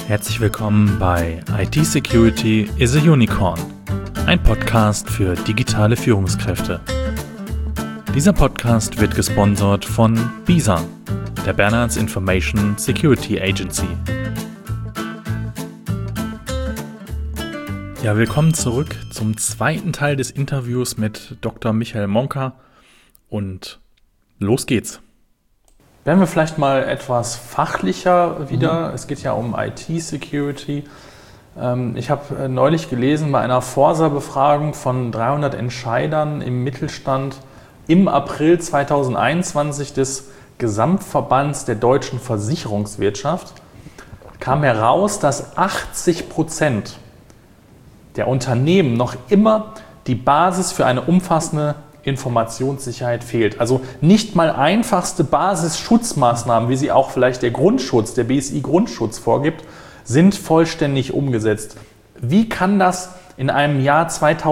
Herzlich willkommen bei IT Security is a Unicorn, ein Podcast für digitale Führungskräfte. Dieser Podcast wird gesponsert von BISA, der Bernards Information Security Agency. Ja, willkommen zurück zum zweiten Teil des Interviews mit Dr. Michael Monka und los geht's. Werden wir vielleicht mal etwas fachlicher wieder. Es geht ja um IT-Security. Ich habe neulich gelesen, bei einer Forsa-Befragung von 300 Entscheidern im Mittelstand im April 2021 des Gesamtverbands der deutschen Versicherungswirtschaft kam heraus, dass 80% der Unternehmen noch immer die Basis für eine umfassende Informationssicherheit fehlt. Also nicht mal einfachste Basisschutzmaßnahmen, wie sie auch vielleicht der Grundschutz, der BSI-Grundschutz vorgibt, sind vollständig umgesetzt. Wie kann das in einem Jahr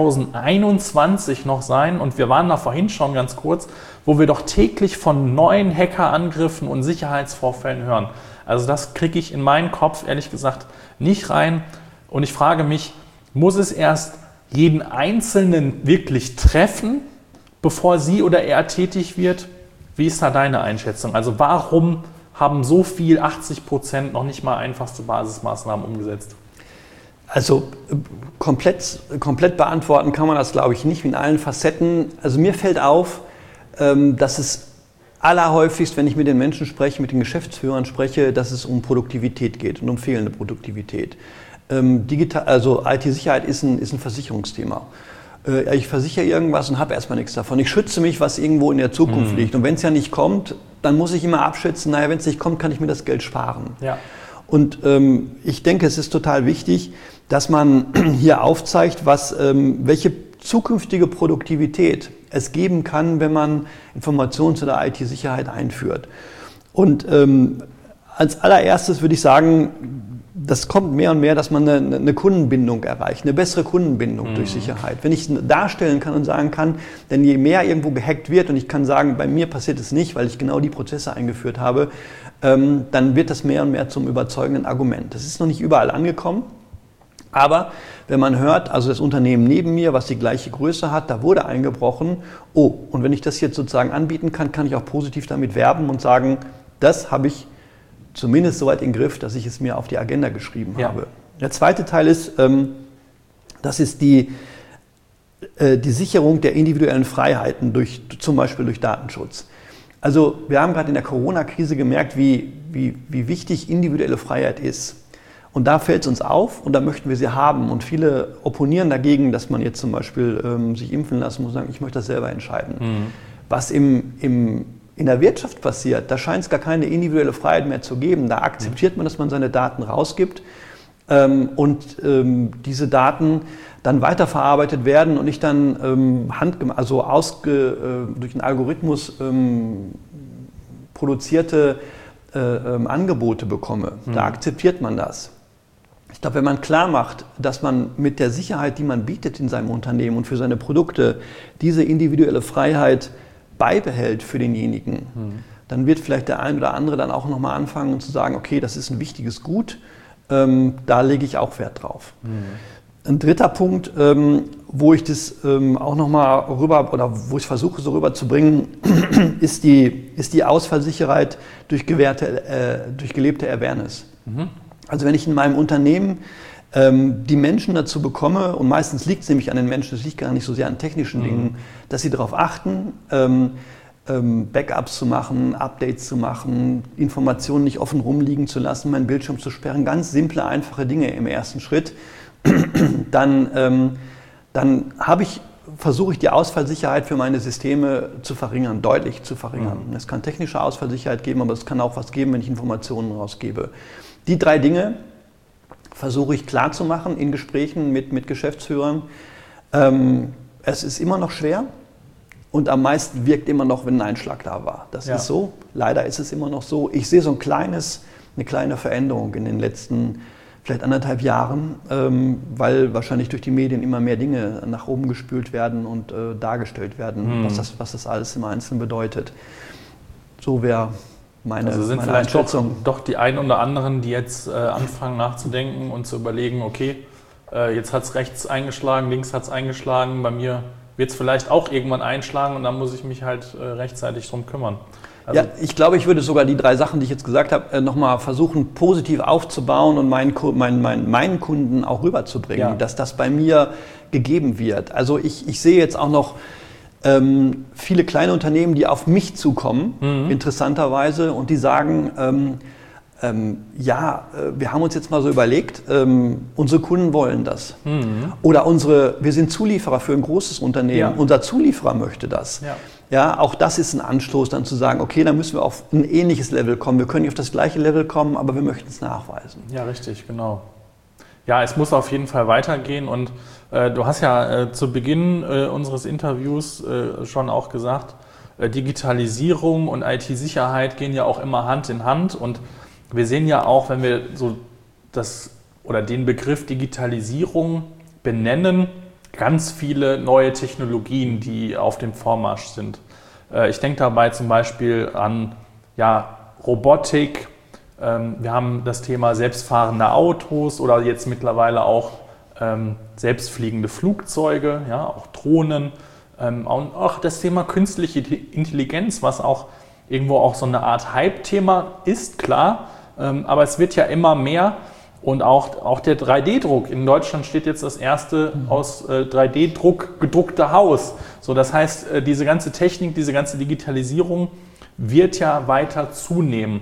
2021 noch sein? Und wir waren da vorhin schon ganz kurz, wo wir doch täglich von neuen Hackerangriffen und Sicherheitsvorfällen hören. Also das kriege ich in meinen Kopf ehrlich gesagt nicht rein. Und ich frage mich, muss es erst jeden Einzelnen wirklich treffen, bevor sie oder er tätig wird? Wie ist da deine Einschätzung? Also warum haben so viel, 80% noch nicht mal einfachste Basismaßnahmen umgesetzt? Also komplett beantworten kann man das, glaube ich, nicht in allen Facetten. Also mir fällt auf, dass es allerhäufigst, wenn ich mit den Menschen spreche, mit den Geschäftsführern spreche, dass es um Produktivität geht und um fehlende Produktivität. Also IT-Sicherheit ist ein Versicherungsthema. Ich versichere irgendwas und habe erstmal nichts davon. Ich schütze mich, was irgendwo in der Zukunft liegt. Und wenn es ja nicht kommt, dann muss ich immer abschätzen, naja, wenn es nicht kommt, kann ich mir das Geld sparen. Ja. Und ich denke, es ist total wichtig, dass man hier aufzeigt, welche zukünftige Produktivität es geben kann, wenn man Informations- oder IT-Sicherheit einführt. Und als allererstes würde ich sagen, das kommt mehr und mehr, dass man eine Kundenbindung erreicht, eine bessere Kundenbindung durch Sicherheit. Wenn ich es darstellen kann und sagen kann, denn je mehr irgendwo gehackt wird und ich kann sagen, bei mir passiert es nicht, weil ich genau die Prozesse eingeführt habe, dann wird das mehr und mehr zum überzeugenden Argument. Das ist noch nicht überall angekommen, aber wenn man hört, also das Unternehmen neben mir, was die gleiche Größe hat, da wurde eingebrochen, und wenn ich das jetzt sozusagen anbieten kann, kann ich auch positiv damit werben und sagen, das habe ich zumindest so weit in den Griff, dass ich es mir auf die Agenda geschrieben habe. Der zweite Teil ist, das ist die Sicherung der individuellen Freiheiten, zum Beispiel durch Datenschutz. Also wir haben gerade in der Corona-Krise gemerkt, wie wichtig individuelle Freiheit ist. Und da fällt es uns auf und da möchten wir sie haben. Und viele opponieren dagegen, dass man jetzt zum Beispiel sich impfen lassen muss und sagen, ich möchte das selber entscheiden. Was in der Wirtschaft passiert, da scheint es gar keine individuelle Freiheit mehr zu geben. Da akzeptiert man, dass man seine Daten rausgibt und diese Daten dann weiterverarbeitet werden und ich dann durch einen Algorithmus produzierte Angebote bekomme. Da akzeptiert man das. Ich glaube, wenn man klar macht, dass man mit der Sicherheit, die man bietet in seinem Unternehmen und für seine Produkte, diese individuelle Freiheit beibehält für denjenigen, dann wird vielleicht der ein oder andere dann auch nochmal anfangen zu sagen, okay, das ist ein wichtiges Gut, da lege ich auch Wert drauf. Ein dritter Punkt, wo ich das auch nochmal wo ich versuche so rüberzubringen, ist die Ausfallsicherheit durch gelebte Awareness. Also wenn ich in meinem Unternehmen die Menschen dazu bekomme, und meistens liegt es nämlich an den Menschen, es liegt gar nicht so sehr an technischen Dingen, dass sie darauf achten, Backups zu machen, Updates zu machen, Informationen nicht offen rumliegen zu lassen, meinen Bildschirm zu sperren, ganz simple, einfache Dinge im ersten Schritt, dann versuche ich die Ausfallsicherheit für meine Systeme zu verringern, deutlich zu verringern. Es kann technische Ausfallsicherheit geben, aber es kann auch was geben, wenn ich Informationen rausgebe. Die 3 Dinge versuche ich klarzumachen in Gesprächen mit Geschäftsführern. Es ist immer noch schwer und am meisten wirkt immer noch, wenn ein Einschlag da war. Das ist so. Leider ist es immer noch so. Ich sehe so eine kleine Veränderung in den letzten vielleicht 1,5 Jahren, weil wahrscheinlich durch die Medien immer mehr Dinge nach oben gespült werden und dargestellt werden, was das alles im Einzelnen bedeutet. So wäre Also sind vielleicht doch die einen oder anderen, die jetzt anfangen nachzudenken und zu überlegen, okay, jetzt hat es rechts eingeschlagen, links hat es eingeschlagen, bei mir wird es vielleicht auch irgendwann einschlagen und dann muss ich mich halt rechtzeitig drum kümmern. Also ich glaube, ich würde sogar die 3 Sachen, die ich jetzt gesagt habe, nochmal versuchen, positiv aufzubauen und meinen Kunden auch rüberzubringen, dass das bei mir gegeben wird. Also ich sehe jetzt auch noch viele kleine Unternehmen, die auf mich zukommen, interessanterweise, und die sagen, wir haben uns jetzt mal so überlegt, unsere Kunden wollen das. Oder wir sind Zulieferer für ein großes Unternehmen, unser Zulieferer möchte das. Ja, auch das ist ein Anstoß, dann zu sagen, okay, dann müssen wir auf ein ähnliches Level kommen. Wir können nicht auf das gleiche Level kommen, aber wir möchten es nachweisen. Ja, richtig, genau. Ja, es muss auf jeden Fall weitergehen und du hast ja zu Beginn unseres Interviews schon auch gesagt, Digitalisierung und IT-Sicherheit gehen ja auch immer Hand in Hand und wir sehen ja auch, wenn wir so den Begriff Digitalisierung benennen, ganz viele neue Technologien, die auf dem Vormarsch sind. Ich denke dabei zum Beispiel an Robotik. Wir haben das Thema selbstfahrende Autos oder jetzt mittlerweile auch selbstfliegende Flugzeuge, auch Drohnen. Und auch das Thema künstliche Intelligenz, was auch irgendwo auch so eine Art Hype-Thema ist, klar. Aber es wird ja immer mehr. Und auch der 3D-Druck. In Deutschland steht jetzt das erste aus 3D-Druck gedruckte Haus. So, das heißt, diese ganze Technik, diese ganze Digitalisierung wird ja weiter zunehmen.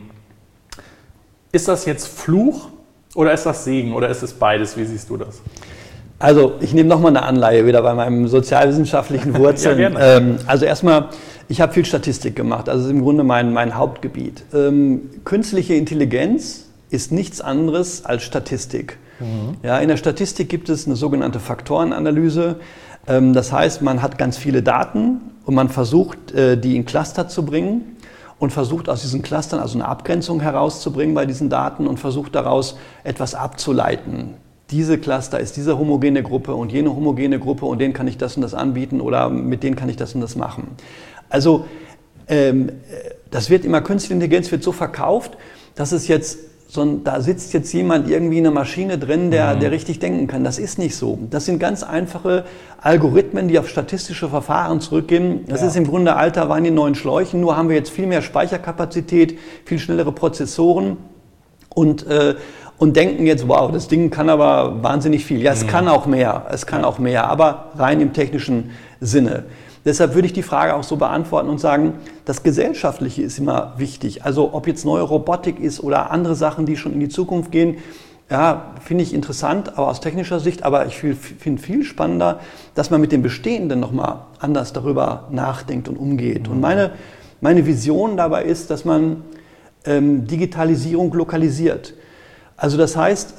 Ist das jetzt Fluch oder ist das Segen oder ist es beides? Wie siehst du das? Also ich nehme nochmal eine Anleihe wieder bei meinem sozialwissenschaftlichen Wurzeln. Ja, gerne. Also erstmal, ich habe viel Statistik gemacht. Also das ist im Grunde mein Hauptgebiet. Künstliche Intelligenz ist nichts anderes als Statistik. Ja, in der Statistik gibt es eine sogenannte Faktorenanalyse. Das heißt, man hat ganz viele Daten und man versucht, die in Cluster zu bringen und versucht aus diesen Clustern also eine Abgrenzung herauszubringen bei diesen Daten und versucht daraus etwas abzuleiten. Diese Cluster ist diese homogene Gruppe und jene homogene Gruppe und denen kann ich das und das anbieten oder mit denen kann ich das und das machen. Also das wird immer, künstliche Intelligenz wird so verkauft, dass es jetzt da sitzt jetzt jemand irgendwie in einer Maschine drin, der richtig denken kann. Das ist nicht so. Das sind ganz einfache Algorithmen, die auf statistische Verfahren zurückgehen. Das ist im Grunde alter Wein in neuen Schläuchen, nur haben wir jetzt viel mehr Speicherkapazität, viel schnellere Prozessoren und denken jetzt, wow, das Ding kann aber wahnsinnig viel. Ja, es kann auch mehr, aber rein im technischen Sinne. Deshalb würde ich die Frage auch so beantworten und sagen, das Gesellschaftliche ist immer wichtig. Also ob jetzt neue Robotik ist oder andere Sachen, die schon in die Zukunft gehen, ja, finde ich interessant, aber aus technischer Sicht. Aber ich finde viel spannender, dass man mit dem Bestehenden nochmal anders darüber nachdenkt und umgeht. Und meine Vision dabei ist, dass man Digitalisierung lokalisiert. Also das heißt,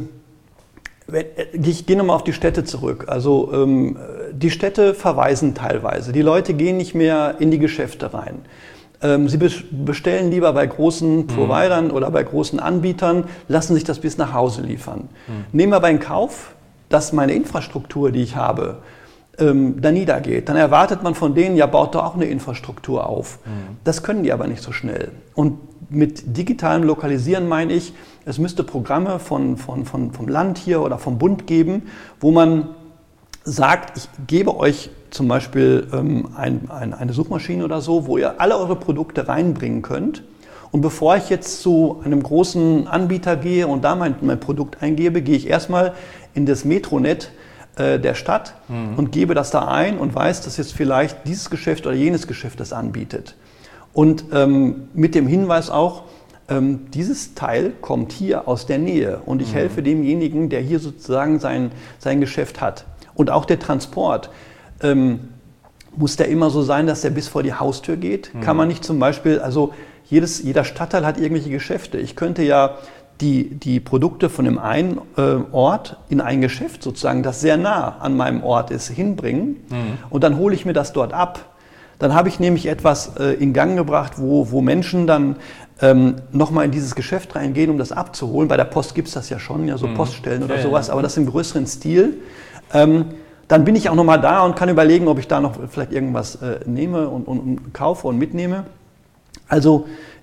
ich gehe nochmal auf die Städte zurück. Also die Städte verweisen teilweise. Die Leute gehen nicht mehr in die Geschäfte rein. Sie bestellen lieber bei großen Providern oder bei großen Anbietern, lassen sich das bis nach Hause liefern. Nehmen wir aber in Kauf, dass meine Infrastruktur, die ich habe, da niedergeht. Dann erwartet man von denen, ja, baut doch auch eine Infrastruktur auf. Das können die aber nicht so schnell. Und mit digitalem Lokalisieren meine ich, es müsste Programme vom Land hier oder vom Bund geben, wo man sagt, ich gebe euch zum Beispiel eine Suchmaschine oder so, wo ihr alle eure Produkte reinbringen könnt. Und bevor ich jetzt zu einem großen Anbieter gehe und da mein Produkt eingebe, gehe ich erstmal in das Metronet der Stadt und gebe das da ein und weiß, dass jetzt vielleicht dieses Geschäft oder jenes Geschäft das anbietet. Und mit dem Hinweis auch, dieses Teil kommt hier aus der Nähe und ich helfe demjenigen, der hier sozusagen sein Geschäft hat. Und auch der Transport. Muss der immer so sein, dass der bis vor die Haustür geht? Kann man nicht zum Beispiel, also jeder Stadtteil hat irgendwelche Geschäfte. Ich könnte ja die Produkte von dem einen Ort in ein Geschäft sozusagen, das sehr nah an meinem Ort ist, hinbringen und dann hole ich mir das dort ab. Dann habe ich nämlich etwas in Gang gebracht, wo Menschen dann nochmal in dieses Geschäft reingehen, um das abzuholen. Bei der Post gibt es das ja schon, ja, so Poststellen oder sowas, aber das im größeren Stil. Dann bin ich auch nochmal da und kann überlegen, ob ich da noch vielleicht irgendwas nehme und kaufe und mitnehme. Also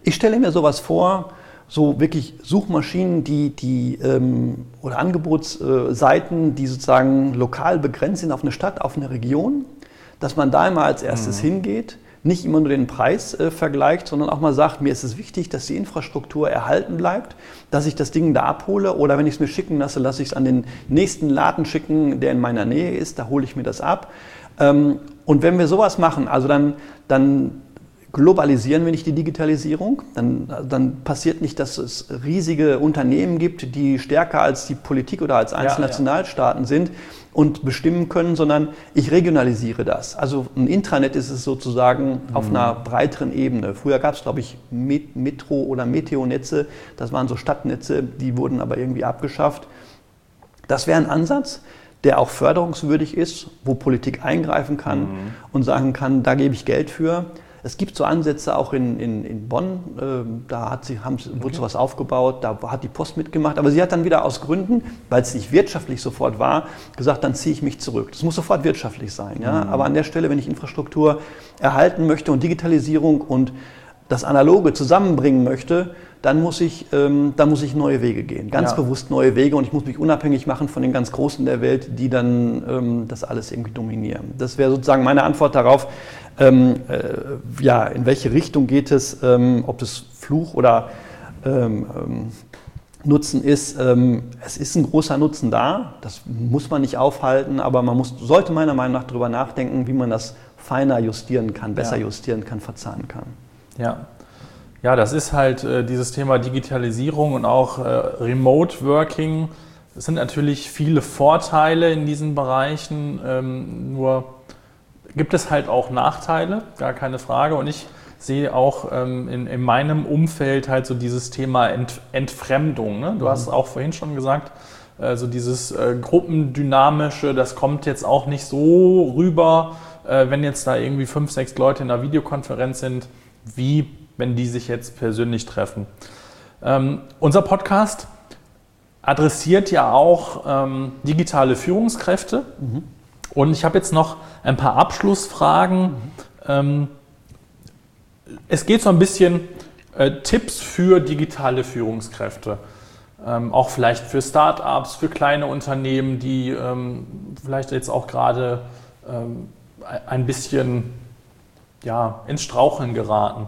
Ich stelle mir sowas vor, so wirklich Suchmaschinen, oder Angebotsseiten, die sozusagen lokal begrenzt sind auf eine Stadt, auf eine Region, dass man da immer als erstes hingeht, nicht immer nur den Preis vergleicht, sondern auch mal sagt, mir ist es wichtig, dass die Infrastruktur erhalten bleibt, dass ich das Ding da abhole oder wenn ich es mir schicken lasse, lasse ich es an den nächsten Laden schicken, der in meiner Nähe ist, da hole ich mir das ab. Und wenn wir sowas machen, also dann globalisieren wir nicht die Digitalisierung, dann passiert nicht, dass es riesige Unternehmen gibt, die stärker als die Politik oder als einzelne Nationalstaaten sind und bestimmen können, sondern ich regionalisiere das. Also ein Intranet ist es sozusagen auf einer breiteren Ebene. Früher gab es, glaube ich, Metro- oder Meteo-Netze, das waren so Stadtnetze, die wurden aber irgendwie abgeschafft. Das wäre ein Ansatz, der auch förderungswürdig ist, wo Politik eingreifen kann und sagen kann, da gebe ich Geld für. Es gibt so Ansätze auch in Bonn, wurde sowas aufgebaut, da hat die Post mitgemacht, aber sie hat dann wieder aus Gründen, weil es nicht wirtschaftlich sofort war, gesagt, dann ziehe ich mich zurück. Das muss sofort wirtschaftlich sein. Ja? Aber an der Stelle, wenn ich Infrastruktur erhalten möchte und Digitalisierung und das Analoge zusammenbringen möchte, dann muss ich neue Wege gehen, ganz bewusst neue Wege und ich muss mich unabhängig machen von den ganz Großen der Welt, die dann das alles irgendwie dominieren. Das wäre sozusagen meine Antwort darauf, in welche Richtung geht es, ob das Fluch oder Nutzen ist. Es ist ein großer Nutzen da, das muss man nicht aufhalten, aber man sollte meiner Meinung nach darüber nachdenken, wie man das feiner justieren kann, besser justieren kann, verzahnen kann. Ja, das ist halt dieses Thema Digitalisierung und auch Remote Working. Es sind natürlich viele Vorteile in diesen Bereichen, nur gibt es halt auch Nachteile, gar keine Frage. Und ich sehe auch in meinem Umfeld halt so dieses Thema Entfremdung. Ne? Du hast es auch vorhin schon gesagt, so dieses Gruppendynamische, das kommt jetzt auch nicht so rüber, wenn jetzt da irgendwie 5, 6 Leute in einer Videokonferenz sind, wie wenn die sich jetzt persönlich treffen. Unser Podcast adressiert ja auch digitale Führungskräfte. Und ich habe jetzt noch ein paar Abschlussfragen. Es geht so ein bisschen Tipps für digitale Führungskräfte. Auch vielleicht für Start-ups, für kleine Unternehmen, die vielleicht jetzt auch gerade ein bisschen ins Straucheln geraten.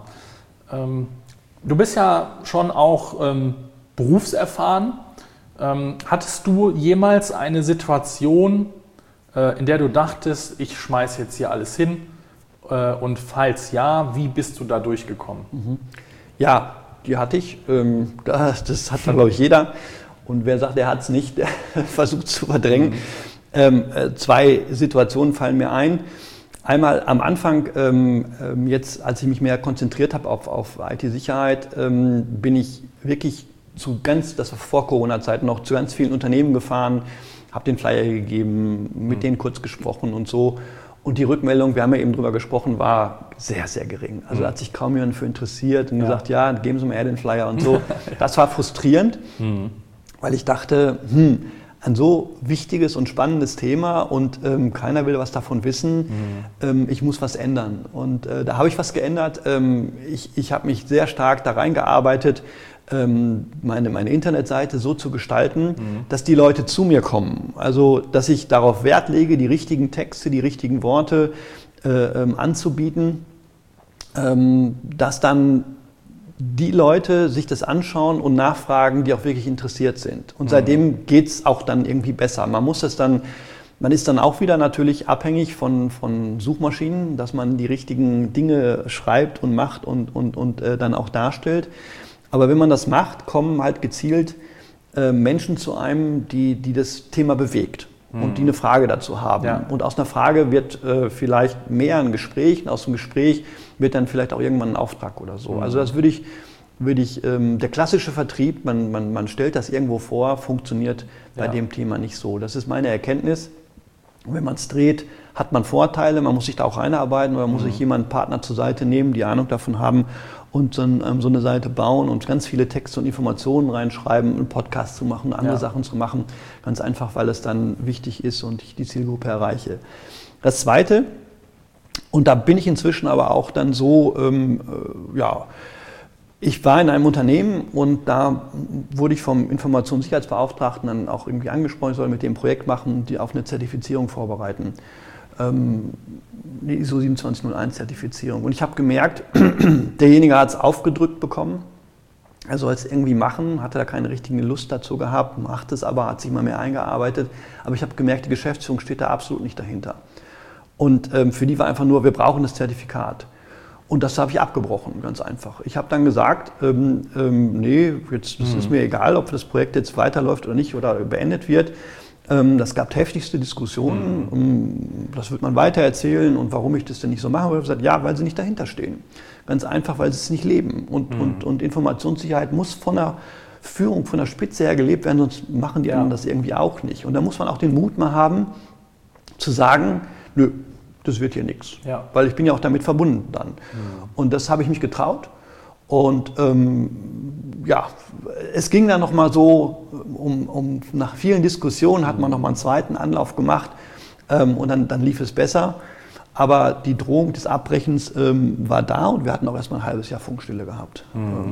Du bist ja schon auch berufserfahren. Hattest du jemals eine Situation, in der du dachtest, ich schmeiß jetzt hier alles hin? Und falls ja, wie bist du da durchgekommen? Ja, die hatte ich. Das hat, glaube ich, jeder. Und wer sagt, er hat es nicht, der versucht zu verdrängen. 2 Situationen fallen mir ein. Einmal am Anfang, jetzt als ich mich mehr konzentriert habe auf IT-Sicherheit, bin ich wirklich das war vor Corona-Zeiten noch, zu ganz vielen Unternehmen gefahren, habe den Flyer gegeben, mit denen kurz gesprochen und so. Und die Rückmeldung, wir haben ja eben drüber gesprochen, war sehr, sehr gering. Also da hat sich kaum jemand für interessiert und gesagt, ja, geben Sie mir eher den Flyer und so. Das war frustrierend, weil ich dachte, ein so wichtiges und spannendes Thema und keiner will was davon wissen. Ich muss was ändern. Und da habe ich was geändert. Ich habe mich sehr stark da reingearbeitet, meine Internetseite so zu gestalten, dass die Leute zu mir kommen. Also, dass ich darauf Wert lege, die richtigen Texte, die richtigen Worte anzubieten, dass dann die Leute sich das anschauen und nachfragen, die auch wirklich interessiert sind. Und seitdem geht es auch dann irgendwie besser. Man ist dann auch wieder natürlich abhängig von Suchmaschinen, dass man die richtigen Dinge schreibt und macht und dann auch darstellt. Aber wenn man das macht, kommen halt gezielt Menschen zu einem, die das Thema bewegt und die eine Frage dazu haben. Ja. Und aus einer Frage wird vielleicht mehr ein Gespräch, und aus dem Gespräch wird dann vielleicht auch irgendwann ein Auftrag oder so. Also das würde ich der klassische Vertrieb, man stellt das irgendwo vor, funktioniert bei dem Thema nicht so. Das ist meine Erkenntnis. Und wenn man es dreht, hat man Vorteile, man muss sich da auch reinarbeiten oder muss sich jemanden Partner zur Seite nehmen, die Ahnung davon haben und so eine Seite bauen und ganz viele Texte und Informationen reinschreiben, einen Podcast zu machen, andere Sachen zu machen, ganz einfach, weil es dann wichtig ist und ich die Zielgruppe erreiche. Das Zweite, und da bin ich inzwischen aber auch dann so Ich war in einem Unternehmen und da wurde ich vom Informationssicherheitsbeauftragten dann auch irgendwie angesprochen, ich soll mit dem Projekt machen, die auf eine Zertifizierung vorbereiten. Eine ISO 27001 Zertifizierung. Und ich habe gemerkt, derjenige hat es aufgedrückt bekommen, er soll es irgendwie machen, hatte da keine richtige Lust dazu gehabt, macht es aber, hat sich immer mehr eingearbeitet. Aber ich habe gemerkt, die Geschäftsführung steht da absolut nicht dahinter. Und für die war einfach nur, wir brauchen das Zertifikat. Und das habe ich abgebrochen, ganz einfach. Ich habe dann gesagt, nee, jetzt das ist mir egal, ob das Projekt jetzt weiterläuft oder nicht oder beendet wird. Das gab heftigste Diskussionen, das wird man weitererzählen und warum ich das denn nicht so mache. Ich habe gesagt, ja, weil sie nicht dahinter stehen. Ganz einfach, weil sie es nicht leben. Und Informationssicherheit muss von der Führung, von der Spitze her gelebt werden, sonst machen die anderen das irgendwie auch nicht. Und da muss man auch den Mut mal haben, zu sagen, nö, das wird hier nichts. Ja. Weil ich bin ja auch damit verbunden dann. Und das habe ich mich getraut. Und es ging dann nochmal so, nach vielen Diskussionen hat man nochmal einen zweiten Anlauf gemacht und dann lief es besser. Aber die Drohung des Abbrechens war da und wir hatten auch erstmal ein halbes Jahr Funkstille gehabt.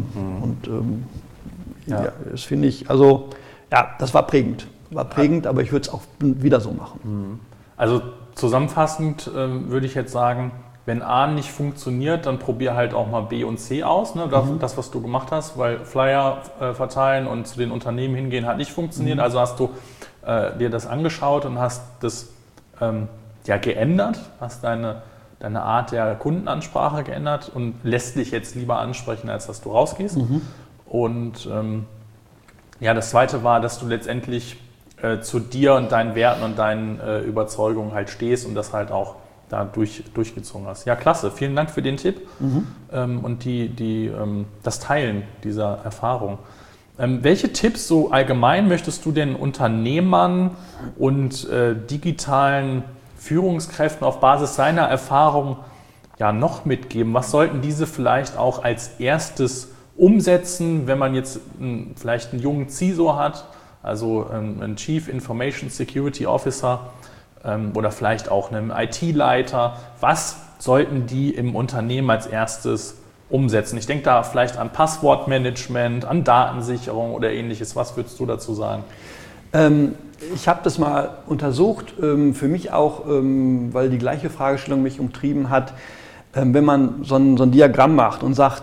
Das finde ich, also ja, das war prägend. Aber ich würde es auch wieder so machen. Also zusammenfassend würde ich jetzt sagen, wenn A nicht funktioniert, dann probier halt auch mal B und C aus. Ne? Das, was du gemacht hast, weil Flyer verteilen und zu den Unternehmen hingehen hat nicht funktioniert. Also hast du dir das angeschaut und hast das geändert, hast deine Art der Kundenansprache geändert und lässt dich jetzt lieber ansprechen, als dass du rausgehst. Und das Zweite war, dass du letztendlich zu dir und deinen Werten und deinen Überzeugungen halt stehst und das halt auch da durchgezogen hast. Ja, klasse. Vielen Dank für den Tipp und das Teilen dieser Erfahrung. Welche Tipps so allgemein möchtest du den Unternehmern und digitalen Führungskräften auf Basis seiner Erfahrung noch mitgeben? Was sollten diese vielleicht auch als erstes umsetzen, wenn man jetzt vielleicht einen jungen CISO hat, also einen Chief Information Security Officer, oder vielleicht auch einem IT-Leiter. Was sollten die im Unternehmen als erstes umsetzen? Ich denke da vielleicht an Passwortmanagement, an Datensicherung oder ähnliches. Was würdest du dazu sagen? Ich habe das mal untersucht, für mich auch, weil die gleiche Fragestellung mich umtrieben hat. Wenn man so ein Diagramm macht und sagt,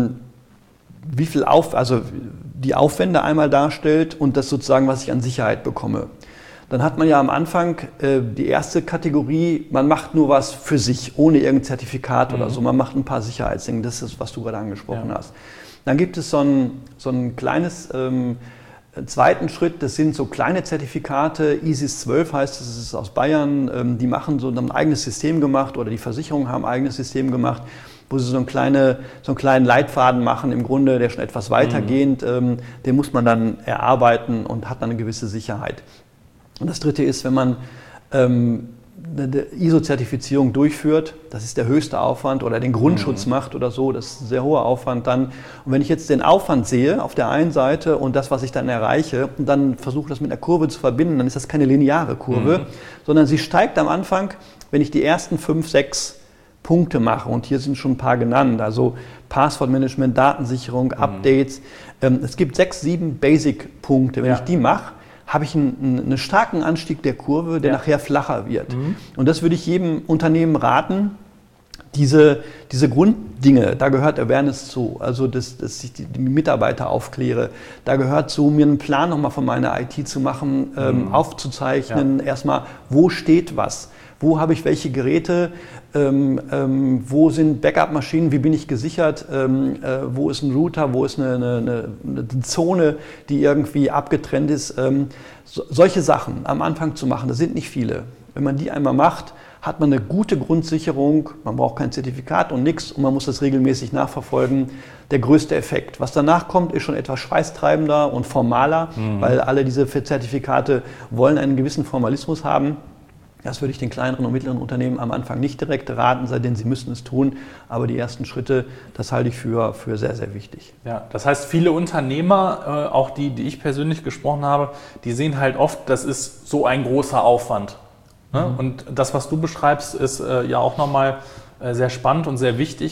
wie viel die Aufwände einmal darstellt und das sozusagen, was ich an Sicherheit bekomme. Dann hat man ja am Anfang die erste Kategorie, man macht nur was für sich, ohne irgendein Zertifikat oder so. Man macht ein paar Sicherheitsdinge, das ist, was du gerade angesprochen hast. Dann gibt es so ein kleines zweiten Schritt, das sind so kleine Zertifikate, ISIS 12 heißt es, ist aus Bayern, die machen so ein eigenes System gemacht oder die Versicherungen haben ein eigenes System gemacht, wo sie so einen kleinen Leitfaden machen, im Grunde, der schon etwas weitergehend, den muss man dann erarbeiten und hat dann eine gewisse Sicherheit. Und das Dritte ist, wenn man eine ISO-Zertifizierung durchführt, das ist der höchste Aufwand, oder den Grundschutz macht oder so, das ist ein sehr hoher Aufwand dann. Und wenn ich jetzt den Aufwand sehe auf der einen Seite und das, was ich dann erreiche, und dann versuche das mit einer Kurve zu verbinden, dann ist das keine lineare Kurve, sondern sie steigt am Anfang, wenn ich die ersten 5, 6 Punkte mache, und hier sind schon ein paar genannt, also Passwortmanagement, Datensicherung, Updates. Es gibt 6, 7 Basic-Punkte. Wenn ich die mache, habe ich einen starken Anstieg der Kurve, der nachher flacher wird. Und das würde ich jedem Unternehmen raten, diese Grunddinge, da gehört Awareness zu, also dass ich die Mitarbeiter aufkläre, da gehört zu, mir einen Plan nochmal von meiner IT zu machen, aufzuzeichnen, erstmal, wo steht was, wo habe ich welche Geräte, wo sind Backup-Maschinen, wie bin ich gesichert, wo ist ein Router, wo ist eine Zone, die irgendwie abgetrennt ist. Solche Sachen am Anfang zu machen, das sind nicht viele. Wenn man die einmal macht, hat man eine gute Grundsicherung, man braucht kein Zertifikat und nichts und man muss das regelmäßig nachverfolgen. Der größte Effekt. Was danach kommt, ist schon etwas schweißtreibender und formaler, weil alle diese Zertifikate wollen einen gewissen Formalismus haben. Das würde ich den kleineren und mittleren Unternehmen am Anfang nicht direkt raten, seitdem sie müssen es tun. Aber die ersten Schritte, das halte ich für sehr, sehr wichtig. Ja, das heißt, viele Unternehmer, auch die ich persönlich gesprochen habe, die sehen halt oft, das ist so ein großer Aufwand. Ne? Und das, was du beschreibst, ist ja auch nochmal sehr spannend und sehr wichtig,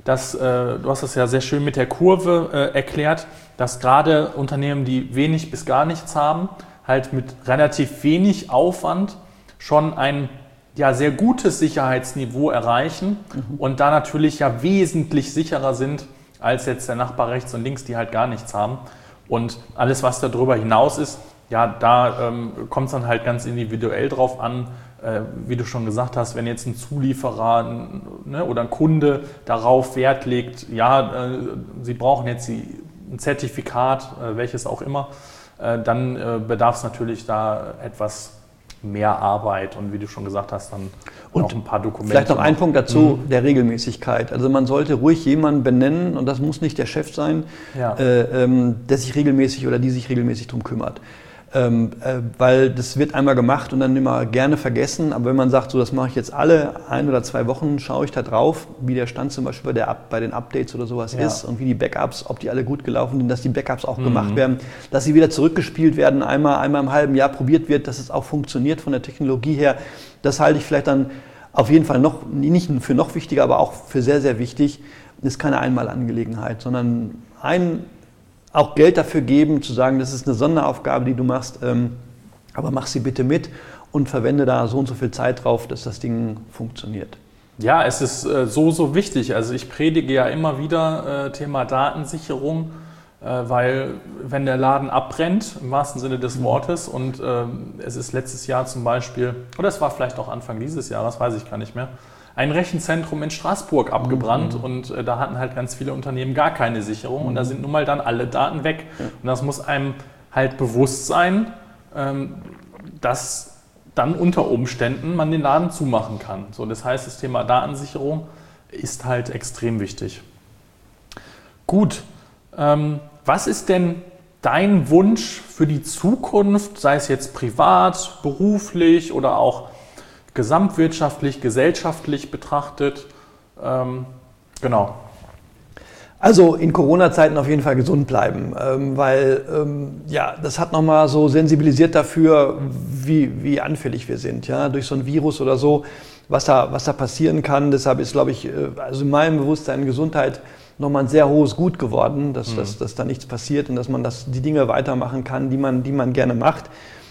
du hast das ja sehr schön mit der Kurve erklärt, dass gerade Unternehmen, die wenig bis gar nichts haben, halt mit relativ wenig Aufwand schon ein sehr gutes Sicherheitsniveau erreichen und da natürlich ja wesentlich sicherer sind als jetzt der Nachbar rechts und links, die halt gar nichts haben. Und alles, was darüber hinaus ist, da kommt es dann halt ganz individuell drauf an, wie du schon gesagt hast, wenn jetzt ein Zulieferer oder ein Kunde darauf Wert legt, sie brauchen jetzt ein Zertifikat, welches auch immer, dann bedarf es natürlich da etwas mehr Arbeit und wie du schon gesagt hast, dann auch ein paar Dokumente. Vielleicht noch ein Punkt dazu, der Regelmäßigkeit. Also man sollte ruhig jemanden benennen, und das muss nicht der Chef sein, der sich regelmäßig oder die sich regelmäßig darum kümmert. Weil das wird einmal gemacht und dann immer gerne vergessen. Aber wenn man sagt, so das mache ich jetzt alle 1 oder 2 Wochen, schaue ich da drauf, wie der Stand zum Beispiel bei den Updates oder sowas ist und wie die Backups, ob die alle gut gelaufen sind, dass die Backups auch gemacht werden, dass sie wieder zurückgespielt werden, einmal im halben Jahr probiert wird, dass es auch funktioniert von der Technologie her. Das halte ich vielleicht dann auf jeden Fall nicht für noch wichtiger, aber auch für sehr, sehr wichtig. Das ist keine Einmalangelegenheit, sondern auch Geld dafür geben, zu sagen, das ist eine Sonderaufgabe, die du machst, aber mach sie bitte mit und verwende da so und so viel Zeit drauf, dass das Ding funktioniert. Ja, es ist so wichtig. Also ich predige ja immer wieder Thema Datensicherung, weil wenn der Laden abbrennt, im wahrsten Sinne des Wortes, und es ist letztes Jahr zum Beispiel, oder es war vielleicht auch Anfang dieses Jahres, weiß ich gar nicht mehr, ein Rechenzentrum in Straßburg abgebrannt und da hatten halt ganz viele Unternehmen gar keine Sicherung und da sind nun mal dann alle Daten weg. Und das muss einem halt bewusst sein, dass dann unter Umständen man den Laden zumachen kann. So, das heißt, das Thema Datensicherung ist halt extrem wichtig. Gut, was ist denn dein Wunsch für die Zukunft, sei es jetzt privat, beruflich oder auch gesamtwirtschaftlich, gesellschaftlich betrachtet? Genau. Also in Corona-Zeiten auf jeden Fall gesund bleiben, weil das hat nochmal so sensibilisiert dafür, wie anfällig wir sind, durch so ein Virus oder so, was da passieren kann. Deshalb ist, glaube ich, also in meinem Bewusstsein Gesundheit nochmal ein sehr hohes Gut geworden, dass da nichts passiert und dass man die Dinge weitermachen kann, die man gerne macht.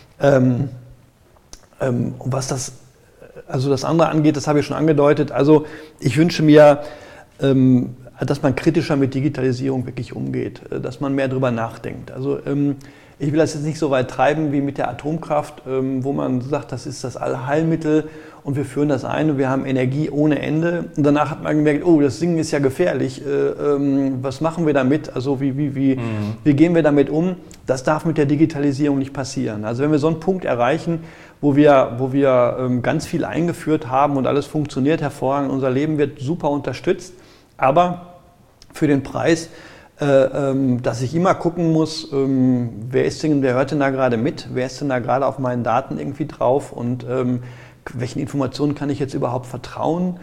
Was das andere angeht, das habe ich schon angedeutet. Also ich wünsche mir, dass man kritischer mit Digitalisierung wirklich umgeht, dass man mehr drüber nachdenkt. Also ich will das jetzt nicht so weit treiben wie mit der Atomkraft, wo man sagt, das ist das Allheilmittel und wir führen das ein und wir haben Energie ohne Ende. Und danach hat man gemerkt, oh, das Ding ist ja gefährlich, was machen wir damit? Also wie gehen wir damit um? Das darf mit der Digitalisierung nicht passieren. Also wenn wir so einen Punkt erreichen, wo wir ganz viel eingeführt haben und alles funktioniert hervorragend, unser Leben wird super unterstützt, aber für den Preis, dass ich immer gucken muss, wer hört denn da gerade mit, wer ist denn da gerade auf meinen Daten irgendwie drauf und welchen Informationen kann ich jetzt überhaupt vertrauen,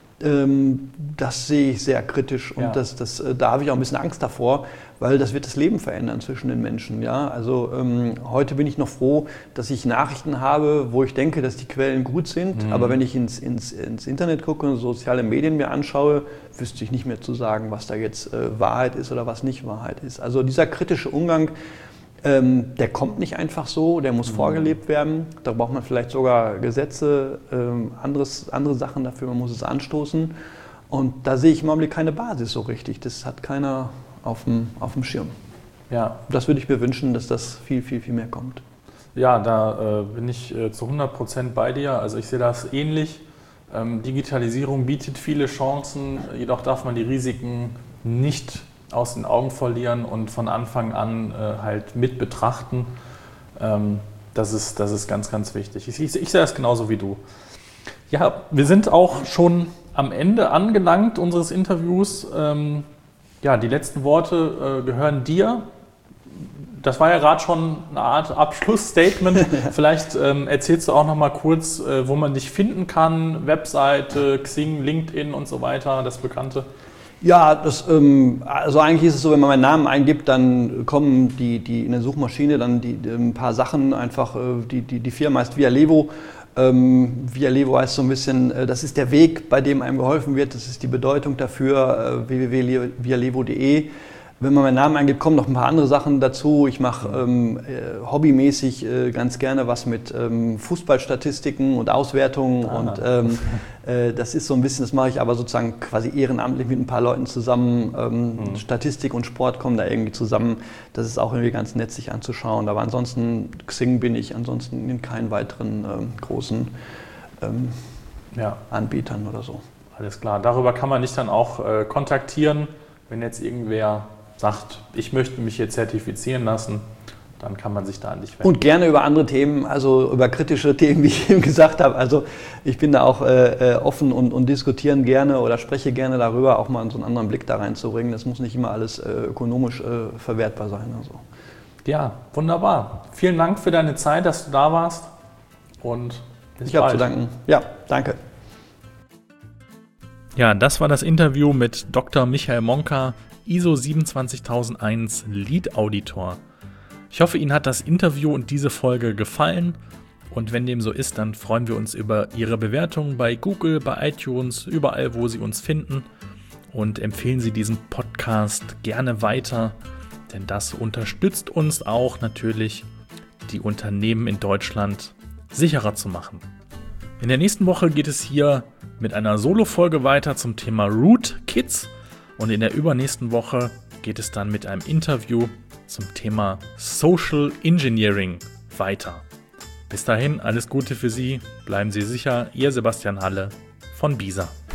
das sehe ich sehr kritisch und da habe ich auch ein bisschen Angst davor, weil das wird das Leben verändern zwischen den Menschen. Ja? Also heute bin ich noch froh, dass ich Nachrichten habe, wo ich denke, dass die Quellen gut sind, aber wenn ich ins Internet gucke und soziale Medien mir anschaue, wüsste ich nicht mehr zu sagen, was da jetzt Wahrheit ist oder was nicht Wahrheit ist. Also dieser kritische Umgang, der kommt nicht einfach so, der muss vorgelebt werden. Da braucht man vielleicht sogar Gesetze, andere Sachen dafür, man muss es anstoßen. Und da sehe ich im Augenblick keine Basis so richtig. Das hat keiner auf dem Schirm. Ja. Das würde ich mir wünschen, dass das viel, viel, viel mehr kommt. Ja, da bin ich zu 100% bei dir. Also ich sehe das ähnlich. Digitalisierung bietet viele Chancen, jedoch darf man die Risiken nicht aus den Augen verlieren und von Anfang an halt mit betrachten. Das ist ganz, ganz wichtig. Ich sehe das genauso wie du. Ja, wir sind auch schon am Ende angelangt unseres Interviews. Die letzten Worte gehören dir. Das war ja gerade schon eine Art Abschlussstatement. Vielleicht erzählst du auch noch mal kurz, wo man dich finden kann. Webseite, Xing, LinkedIn und so weiter, das Bekannte. Ja, also eigentlich ist es so, wenn man meinen Namen eingibt, dann kommen die in der Suchmaschine dann ein paar Sachen einfach, die Firma heißt Vialevo, Via Levo heißt so ein bisschen, das ist der Weg, bei dem einem geholfen wird, das ist die Bedeutung dafür, www.vialevo.de. Wenn man meinen Namen eingibt, kommen noch ein paar andere Sachen dazu. Ich mache hobbymäßig ganz gerne was mit Fußballstatistiken und Auswertungen. Das ist so ein bisschen, das mache ich aber sozusagen quasi ehrenamtlich mit ein paar Leuten zusammen. Statistik und Sport kommen da irgendwie zusammen. Das ist auch irgendwie ganz nett, sich anzuschauen. Aber ansonsten, Xing bin ich ansonsten in keinen weiteren großen Anbietern oder so. Alles klar. Darüber kann man dich dann auch kontaktieren, wenn jetzt irgendwer sagt, ich möchte mich hier zertifizieren lassen, dann kann man sich da an dich wenden. Und gerne über andere Themen, also über kritische Themen, wie ich eben gesagt habe. Also ich bin da auch offen und diskutieren gerne oder spreche gerne darüber, auch mal so einen anderen Blick da reinzubringen. Das muss nicht immer alles ökonomisch verwertbar sein. Also. Ja, wunderbar. Vielen Dank für deine Zeit, dass du da warst. Und ich habe zu danken. Ja, danke. Ja, das war das Interview mit Dr. Michael Monka, ISO 27001 Lead Auditor. Ich hoffe, Ihnen hat das Interview und diese Folge gefallen. Und wenn dem so ist, dann freuen wir uns über Ihre Bewertung bei Google, bei iTunes, überall, wo Sie uns finden. Und empfehlen Sie diesen Podcast gerne weiter, denn das unterstützt uns auch natürlich, die Unternehmen in Deutschland sicherer zu machen. In der nächsten Woche geht es hier mit einer Solo-Folge weiter zum Thema Rootkits. Und in der übernächsten Woche geht es dann mit einem Interview zum Thema Social Engineering weiter. Bis dahin, alles Gute für Sie, bleiben Sie sicher, Ihr Sebastian Halle von BISA.